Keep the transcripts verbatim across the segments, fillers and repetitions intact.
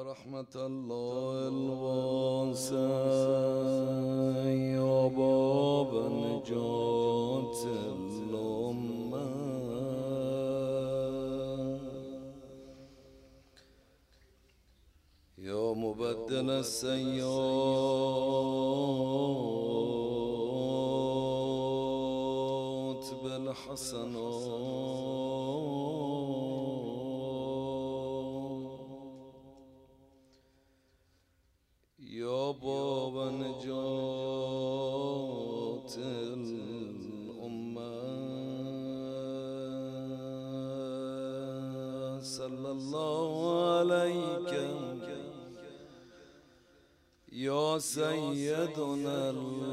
يا رحمة الله الواسع يا باب نجاة الأمة يا مبدل السيئات بالحسنات يا باب نجاة الأمة صلى الله عليك يا سيدنا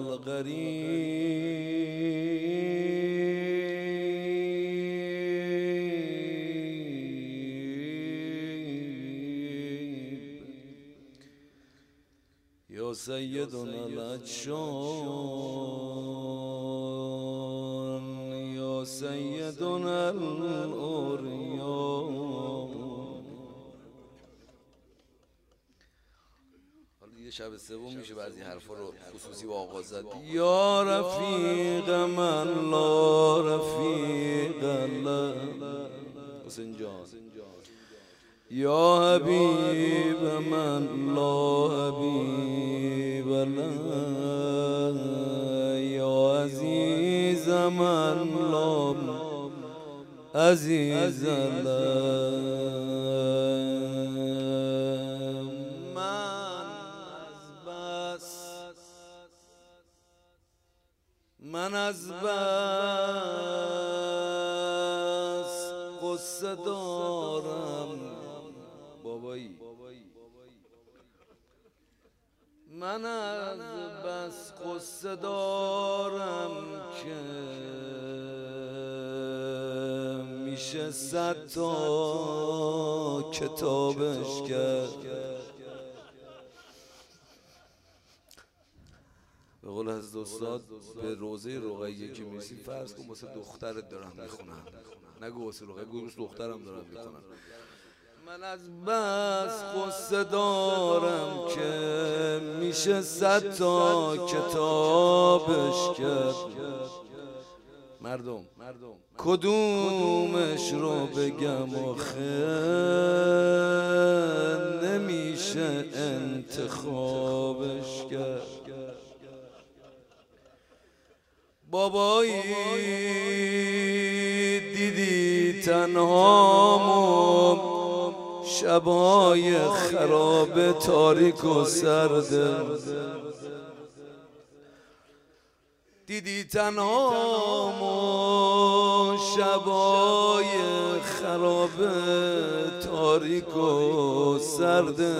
الغريب يا سيدنا العطشان يا سيدنا الأريان. حالا دیگه شب سوم میشه بعضی حرفا رو خصوصی با آغاز زد. یا رفیق من لا رفیق له حسین جان، یا حبیب من لا حبیب له یا عزیز من لا عزیز له. من از بس قصه دارم بابایی، من از بس قصه دارم که میشه صد تا کتابش کرد. به قول از دوستاد به روزه رقیه که میرسی فرض کن واسه دخترت دارم میخونم، نگو واسه رقیه، گو واسه دخترم دارم میخونم. من از بس قصه دارم که میشه صد تا کتابش کرد. مردم کدومش رو بگم آخه نمیشه انتخابش کرد. بابایی دیدی تنهامو شبای خراب تاریک و سرده، دیدی تنهامو شبای خراب تاریک و سرده،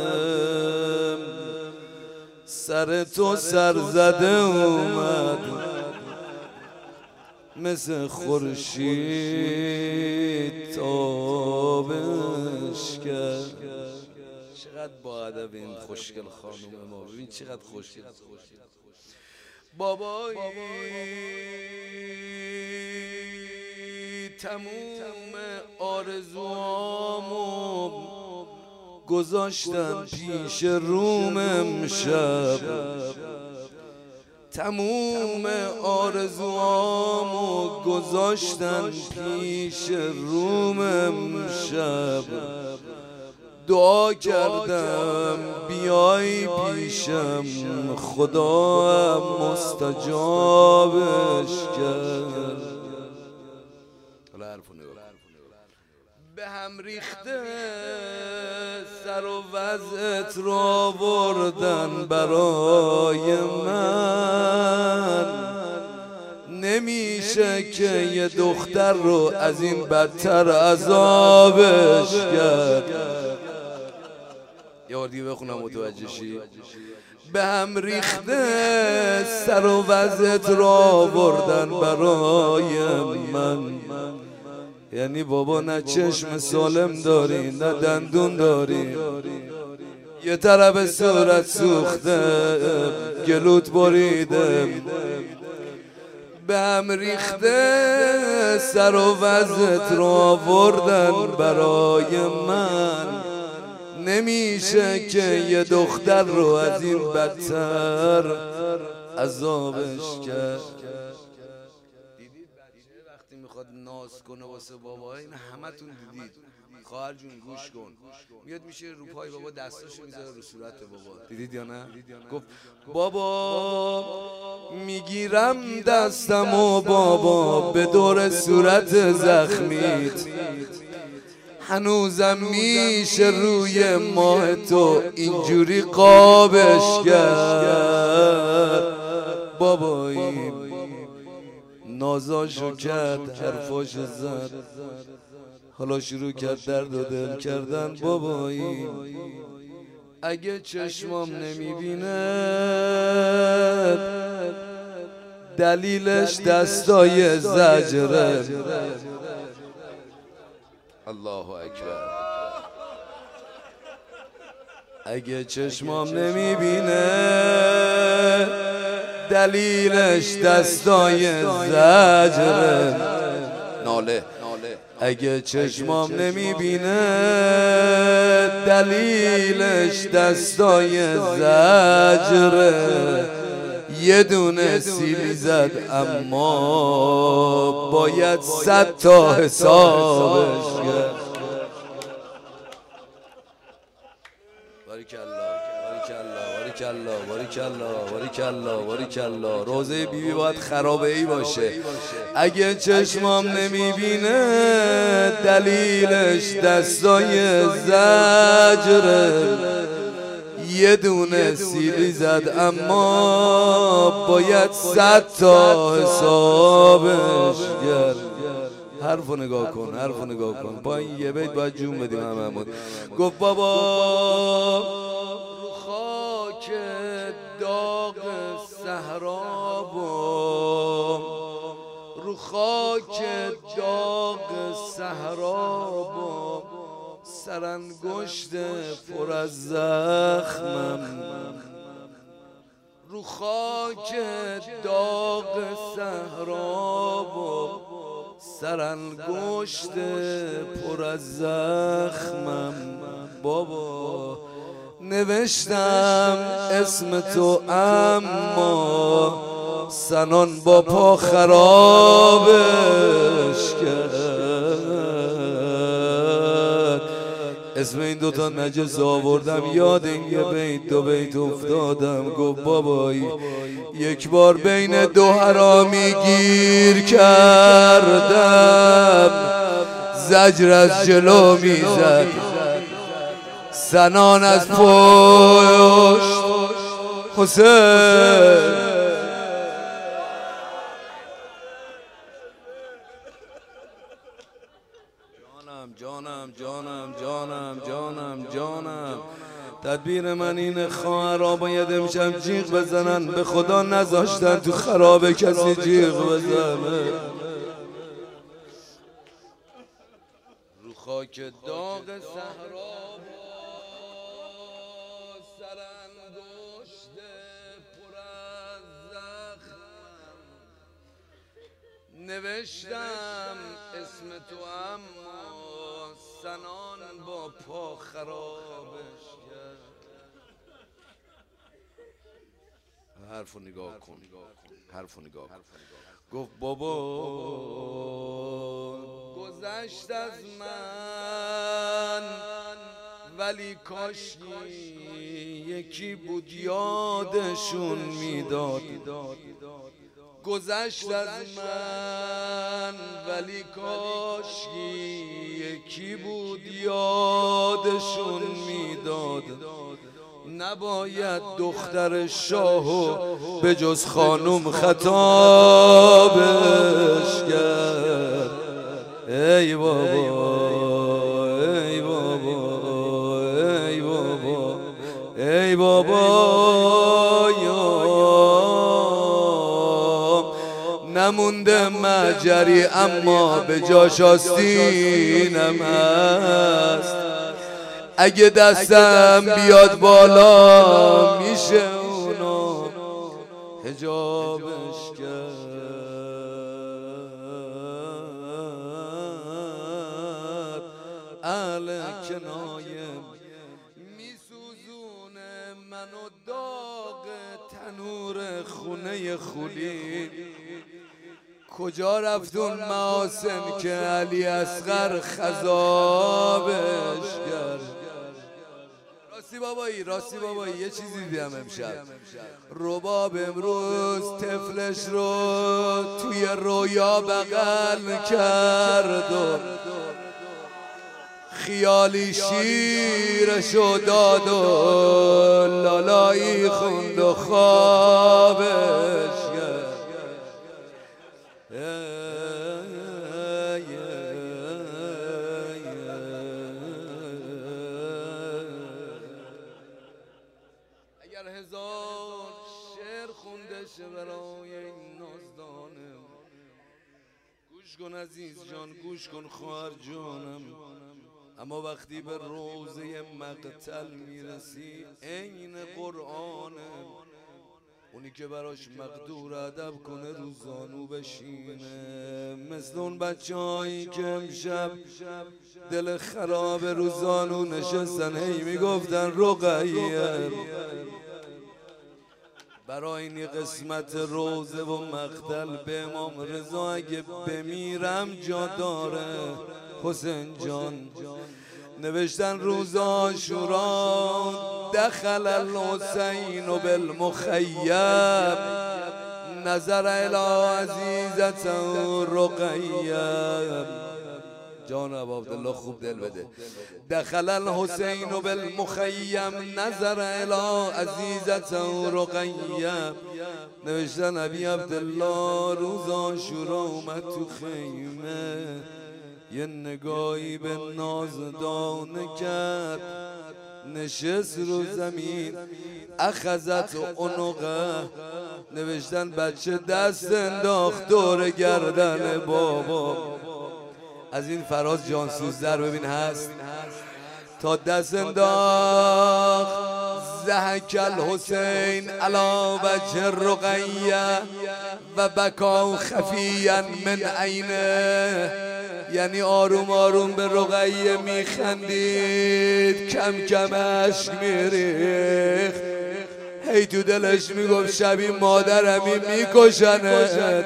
سر تو سر زده اومد مثل خورشید تابش کرد. چقدر با ادب این خوشگل خانوم ما، ببین چقدر خوشگل. بابایی تموم آرزوامو گذاشتم پیش روم امشب، تموم آرزوامو گذاشتن پیش روم امشب. دعا کردم بیای پیشم خدا مستجابش کرد. به هم ریخته سر و وضعت را بردن برای من، نمیشه که یه دختر رو از این بدتر عذابش کرد. یه بار دیگه بخونم متوجه شی. به هم ریخته سر و وضعت را بردن برای من، یعنی بابا نه چشم سالم داری نه دندون داری، یه طرف صورت سوخته گلوت بریده، به هم ریخته سر و وضعت را آوردن برای من، نمیشه که یه دختر رو از این بدتر عذابش کرد. دیدید بچه وقتی میخواد ناز کنه واسه بابا، این همتون دیدید. خواهر جون گوش کن، میاد میشه رو پای بابا، دستاشو میذاره رو صورت بابا، دیدید یا نه؟ گفت بابا میگیرم دستم و بابا به دور صورت زخمیت، هنوزم میشه روی ماه تو اینجوری قابش کرد. بابایی نازاشو کرد، حرفاشو زد، حالا شروع کرد درد و دل کردن. بابایی اگه چشمام نمیبیند دلیلش دستای زجره. الله اکبر. اگه چشمام نمیبینه دلیلش دستای زجره. ناله. اگه چشمام نمیبینه دلیلش دستای زجره. یه دونه سیلی زد اما باید صد تا حسابش کرد. باریکالله باریکالله باریکالله باریکالله. روزه بیبی باید خرابه ای باشه. اگه چشمام نمیبینه دلیلش دستای زجره. یه دونه سیلی زد اما باید صد تا حسابش کرد. حرفو نگاه کن، حرفو نگاه کن. با این یه بیت باید جون بدیم هممون. گفت بابا رو خاک داغ صحرا با، رو خاک داغ صحرا با، سرانگشت پر از زخمم. رو خاک داغ صحرا با، سرانگشت پر از زخمم. بابا نوشتم اسم تو اما سنان با پا خرابش کرد. اسم این دوتا نجس آوردم، یاد این یه بیت دو بیت افتادم. گفت بابایی یک بار بین دو حرامی گیر کردم، زجر از جلو میزد، سنان از پشت. حسین جانم جانم جانم جانم جانم. تدبیر من اینه خواهرها باید امشب جیغ بزنن. به خدا نذاشتن تو خرابه کسی جیغ بزنه. رو خاک داغ صحرا سرانگشت پر از زخمم. نوشتم اسم تو اما سنان با پا خرابش کرد. حرفو نگاه کن، حرفو نگاه کن. گفت بابا گذشت از من ولی کاش یکی بود یادشون میداد. گذشت از من ولی کاش یکی بود یادشون میداد. نباید دختر شاهو به جز خانوم خطابش کرد. ای بابا ای بابا ای بابا ای بابا یا نمونده مجری اما به جاش آستینم هست. اگه دستم بیاد بالا میشه اونو حجابش کرد. اهل کنایم خونه خولی کجا رفتون محاسن که علی اصغر خضابش کرد. راستی بابایی راستی بابایی یه چیزی دیدم امشب. رباب امروز طفلش رو توی رویا بغل کرد و خیالی شیرشو داد و لالایی خوند و خوابش کرد. اگر هزار شعر خونده شه برای این نازدانه، گوش کن عزیز جان گوش کن خواهر جانم، اما وقتی به روزه مقتل میرسی عین قرآنه، اونی که براش مقدور ادب کنه رو زانو بشینه، مثل اون بچه هایی که امشب دل خراب رو زانو نشستن هی میگفتن رقیه. برای این قسمت روزه و مقتل به امام رضا اگه بمیرم جا داره حسین جان. نوشتن روز عاشورا دخل الحسین بالمخیم نظر الی عزیزته رقیه. جان ابو عبدالله خوب دل بده. دخل الحسین بالمخیم نظر الی عزیزته رقیه. نوشتن ابی عبدالله روز عاشورا اومد تو خیمه یه نگاهی به نازدانه کرد، نشست رو زمین اخذت عنقه. نوشتن بچه دست انداخت دور گردن بابا. از این فراز جانسوزتر ببین هست تا دست انداخت زهک الحسین علی وجه رقیه و بکا خفیا من عینه. یعنی آروم آروم به رقیه میخندید، کم کم اشک میریخت، هی تو دلش میگفت شبیه مادرمی میکشنت.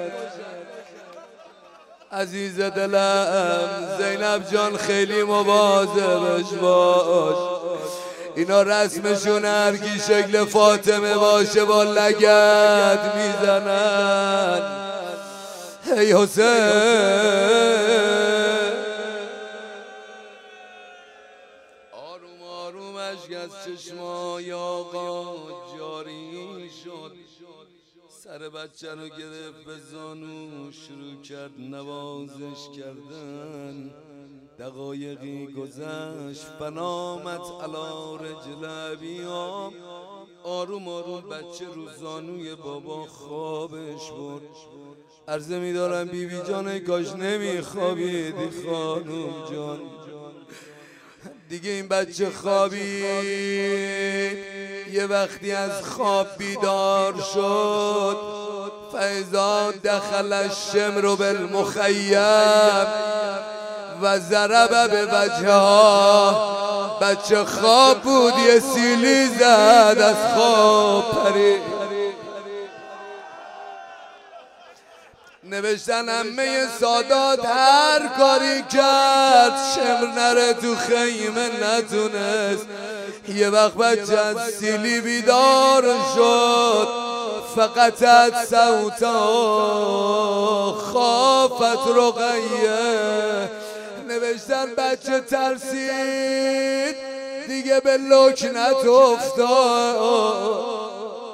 عزیز دلم زینب جان خیلی مواظبش باش، اینا رسمشون هر کی شکل فاطمه باشه با لگد میزنن. ای حسین آروم آروم اشک از چشمای آقا جاری شد، سر بچه رو گرفت به زانو شروع کرد نوازش کردن. دقایقی گذشت فنامت علی رجل ابیام. آروم آروم بچه رو زانوی بابا خوابش بود. عرضه می‌دارم بیبی جان کاش نمیخوابیدی خانوم جان. دیگه این بچه خوابید، یه وقتی از خواب بیدار شد فاذا دخل الشمر بالمخیم و ضرب به وجهها. بچه خواب بود یه سیلی زد از خواب پرید. نوشتن عمه سادات هر کاری کرد شمر نره تو خیمه نتونست. یه وقت بچه از سیلی بیدار شد فقطت صوتا خافت رقیه. نوشتن بچه ترسید دیگه به لکنت افتاد.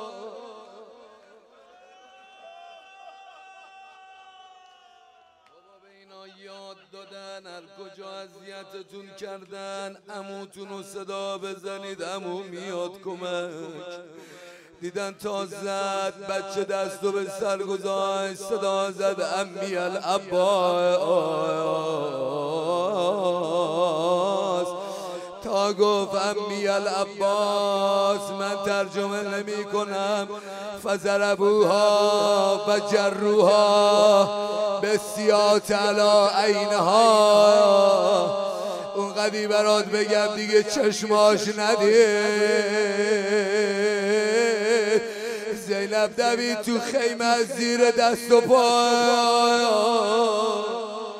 دادن هر کجا اذیتتون کردن عموتون رو صدا بزنید عمو میاد کمک. دیدن تا زد بچه دستو به سر گذاشت صدا زد امی العباس. تا گفت امی العباس من ترجمه نمی کنم. فضربوها و جروها بسیات علی عینها. اون قدی برات بگم دیگه چشماش ندید. زینب دوید تو خیمه از زیر دست و پا.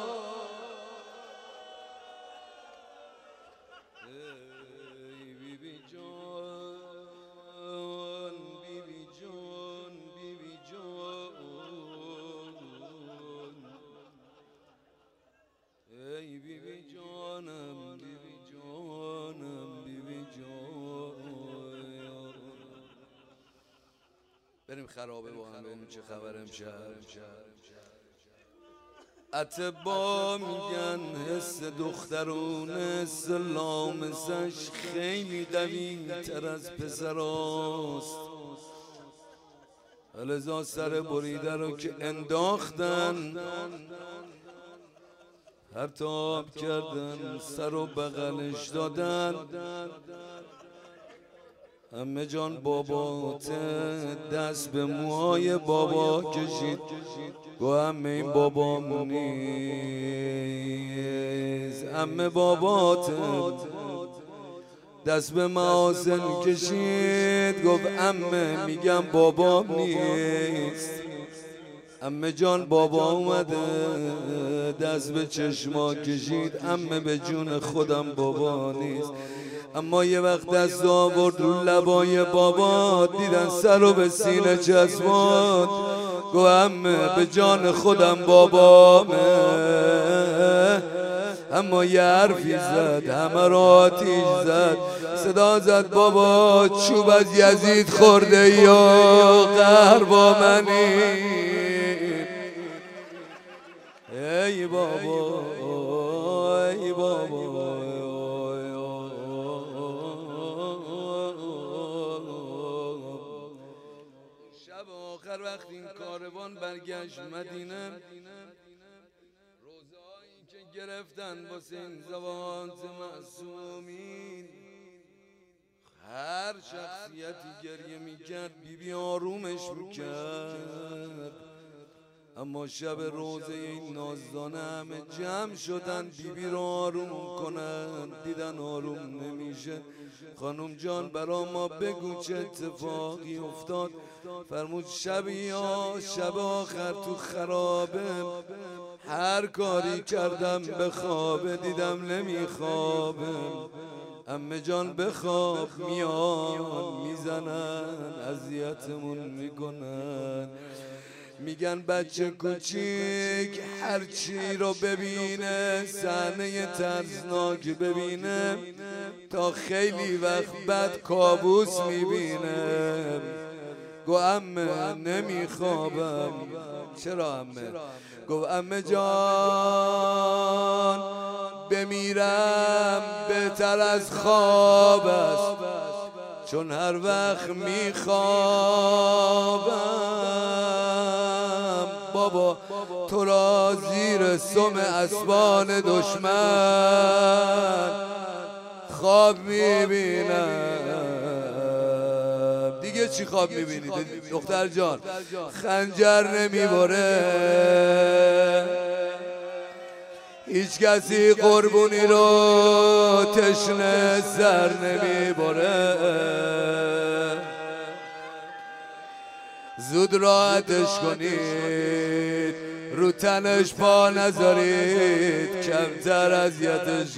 بریم خرابه با هم ببینیم چه خبر امشب. اتبا میگن حس دخترونه سلامسش خیلی قوی تر از پسراست. لذا سر بریده رو که انداختن هر تاب کردن سر و بغلش دادن. عمه جان بابات دست به موهای بابا کشید گو عمه این بابام نیست. عمه بابات دست به محاسن کشید گفت عمه میگم بابام نیست. عمه جان بابا اومده دست به چشما کشید عمه به جون خودم بابا نیست. اما یه وقت دست آورد رو لبای بابا دیدن سر رو به سینه چسباند گو عمه به جان خودم بابامه. اما یه حرفی زد همه را آتیش زد صدا زد بابا چوب از یزید خورده یا قهر با منی. ای بابا ای بابا شب آخر وقتی این کاروان برگشت مدینه روزایی که گرفتن واسه این زوات معصومین هر شخصیتی گریه میکرد بی بی آرومش میکرد. اما شب روزه این نازدانه همه جمع شدن بی بی رو آروم کنن دیدن آروم نمیشه. خانم جان برا ما بگو چه اتفاقی افتاد. فرمود شبی یا شب آخر تو خرابه هر کاری کردم به خوابه دیدم نمیخوابم. عمه جان بخواب میان میزنن اذیتمون میکنن. میگن بچه کوچیک هر چی رو ببینه صحنه ترسناک ببینه تا خیلی وقت بعد کابوس میبینه. گو عمه نمیخوابم. چرا عمه؟ گو عمه جان بمیرم بهتر از خواب است چون هر وقت میخوابم بابا تو را زیر سم اسبان دشمن خواب میبینم. دیگه چی خواب میبینی دختر جان؟ خنجر نمیبره هیچ کسی قربونی رو تشنه سر نمیبره. زود راحتش کنید رو تنش پا نذارید کمتر اذیتش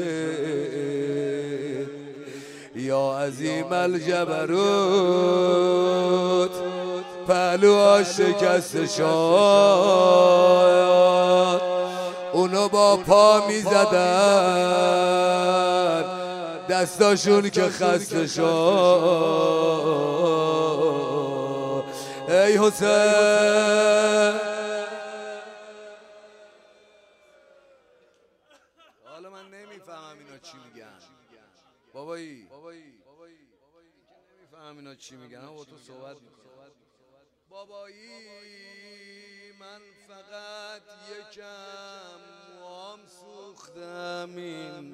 کنید. یا عظیم الجبروت پهلوها شکسته شد اونو با پا می زدن دستاشون که خسته شد. ای حسین حالا من نمیفهمم اینا چی میگن بابایی نمیفهمم اینا چی میگن. با تو صحبت میکنم بابایی من فقط یکم موام سوختم. این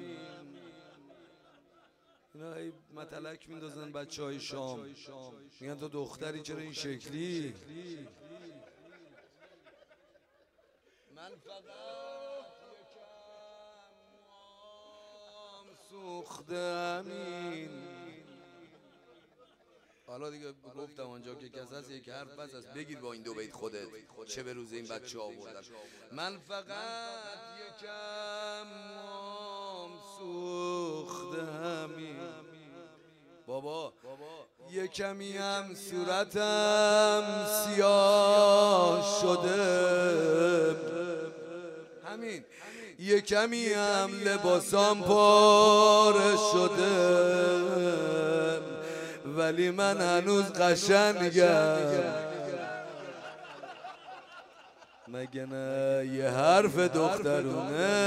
اینا ای متلک میندازن بچه های شام میگن تو دختری چرا این شکلی. من فقط یکم موام سوختم. این حالا دیگه گفتم اونجا که کس هست یک حرف بس هست بگیر با این دو بیت خودت چه به روز این بچه آوردن. من فقط یکم موام سوخته همین بابا، یه کمی هم صورتم سیاه شده همین، یه کمی هم لباسام پاره شده ولی من هنوز قشنگم. مگه نه یه حرف دخترونه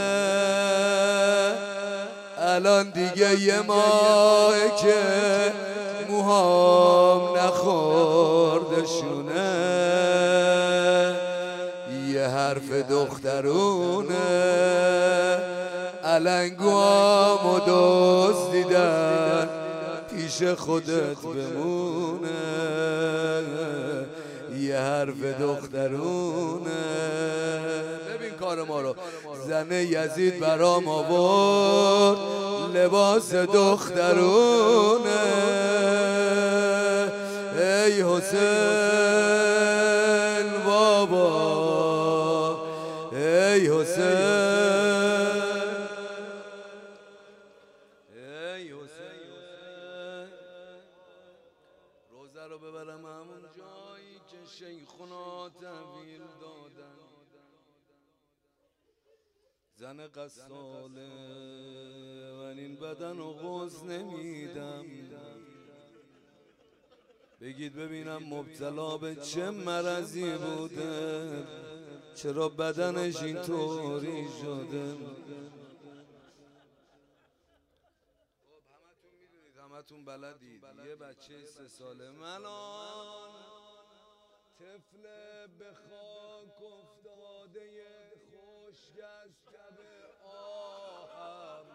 الان دیگه یه ماه که موهام نخورده شونه، یه حرف دخترونه علنگوامو دزدیدن پیش خودت بمونه، یه حرف دخترونه. ببین کار ما رو، زن یزید برام آورد لباس دخترونه. ای حسین بابا، ای حسین، ای حسین، روزه رو ببرم همون جایی که شیخونا تحویل دادن. زن قصاله من این بدن رو غوث نمیدم، بگید ببینم مبتلا به چه مرضی بوده چرا بدنش اینطوری شده. همتون میدونید، همتون بلدید، یه بچه سه ساله منان طفل به خاک افتاده خشک از تب آهم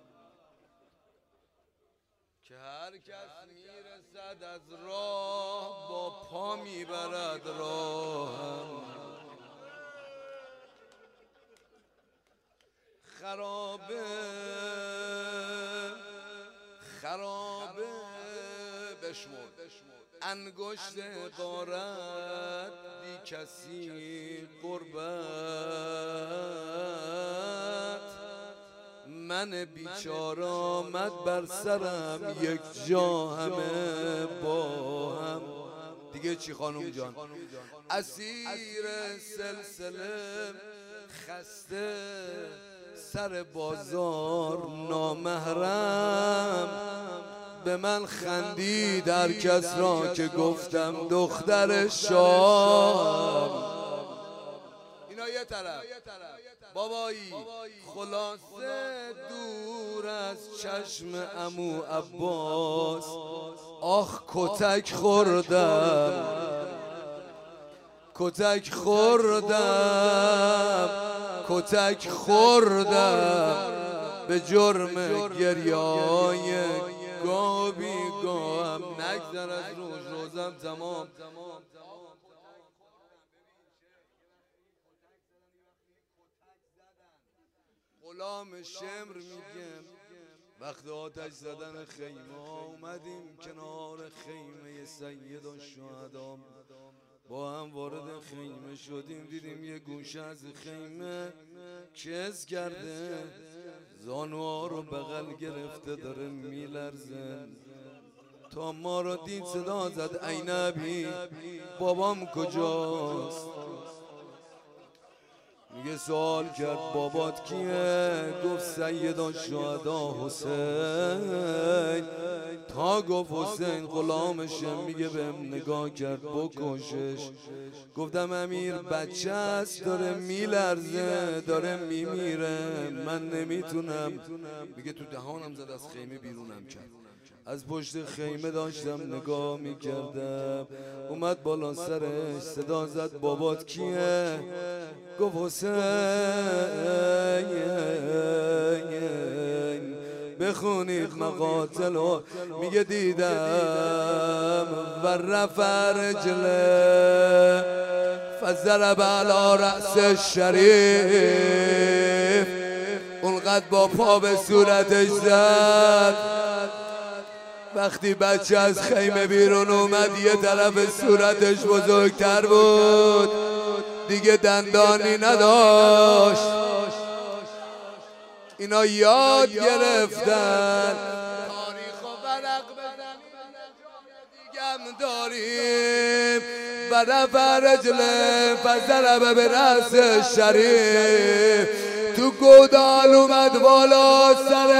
که هر کس میرسد از راه با پا میبرد راهم. خرابه خرابه بشمر انگشت غارت بی کسی قربت، من بیچاره آمد بر سرم یک جا همه با هم. دیگه چی خانوم جان؟ اسیر سلسله خسته سر بازار نامحرم، به من خندید هر کس را که گفتم دختر شاه. اینا یه طرف بابایی خلاصه دور از چشم عمو عباس، آخ کتک خوردم کتک خوردم کتک خوردم به جرم گریای گابی گام. نگذر از روز روزم تمام. غلام شمر میگم وقت آتش زدن خیمه اومدیم کنار خیمه سید الشهدا، با هم وارد خیمه شدیم، دیدیم یه گوشه از خیمه کز کرده، زانوها رو بغل گرفته داره میلرزه. تا ما رو دید صدا زد ای نبی بابام کجاست؟ میگه سوال کرد بابات کیه؟ گفت سید الشهدا حسین. تا گفت حسین غلامشه، میگه بهم نگاه کرد بکشش. گفتم امیر بچه است داره میلرزه داره میمیره من نمیتونم. میگه تو دهانم زد از خیمه بیرونم کرد. از پشت خیمه داشتم نگاه میکردم، اومد بالا سرش صدا زد بابات کیه؟ گفت حسین. بخونید مقاتل. میگه دیدم و رفع رجله فضرب علی رأس شریف، اونقدر با پا به صورتش زد وقتی بچه از خیمه بیرون اومد یه طرف صورتش بزرگتر بود، دیگه دندانی نداشت. اینا یاد گرفتن تاریخ و ورق دیگم داریم. و رفع رجله فضربه به رأس شریف، تو گودال اومد بالا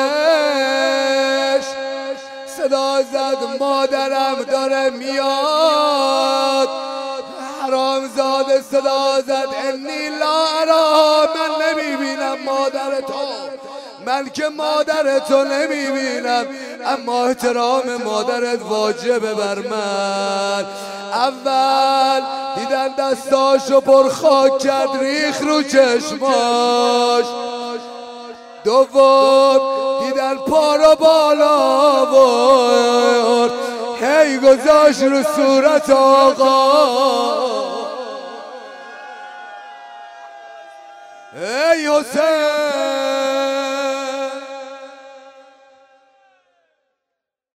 سرش، صدا زد مادرم داره میاد. حرامزاده صدا زد انی لا ارا، من نمیبینم مادر تو، من که مادر تو نمیبینم، اما احترام مادرت واجبه بر من. اول دیدن دستاشو پر خاک کرد ریخ رو چشماش، دوم دیدن پا رو بالا برد هی گذاشت رو صورت آقا. ای حسین